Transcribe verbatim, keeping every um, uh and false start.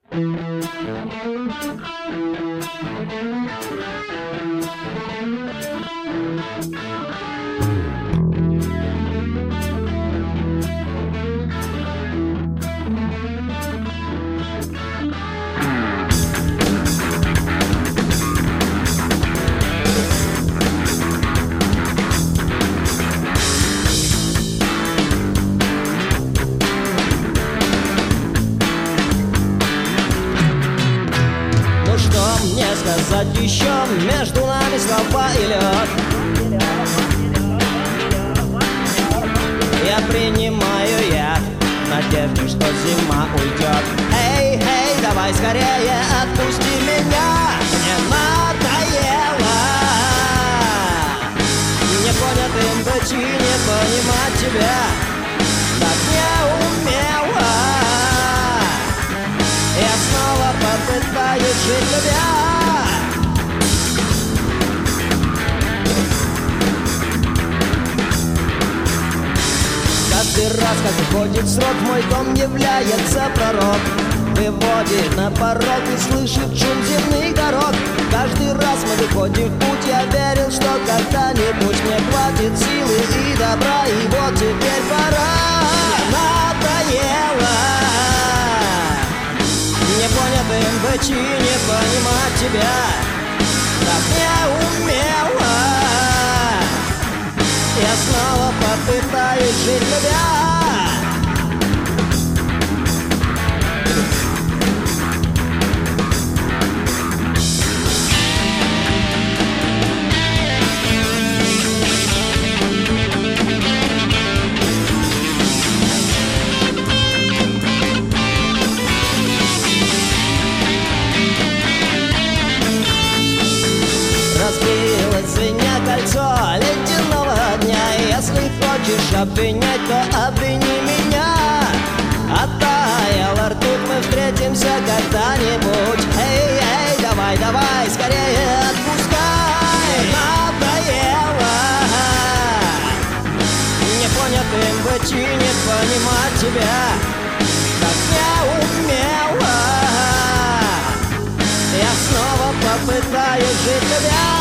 Сказать еще между нами слова и лед. Я принимаю яд в надежде, что зима уйдет. Эй, эй, давай скорее отпусти меня, мне надоело непонятым быть и не понимать тебя так неумело. Я снова попытаюсь жить любя. Каждый раз, как уходит срок, в мой дом является пророк, выводит на порог и слышит шум земных дорог. Каждый раз мы выходим в путь, я верил, что когда-нибудь мне хватит силы и добра, и вот теперь пора. Надоело непонятым быть и не понимать тебя так неумело. Я снова попытаюсь жить любя. Разбилось звеня кольцо ледяного дня. Если хочешь обвинять, то обвини меня. Оттаяла ртуть, мы встретимся когда-нибудь. Эй, эй, давай, давай, скорее отпускай. Надоело непонятым быть и не понимать тебя так неумело. Я снова попытаюсь жить любя.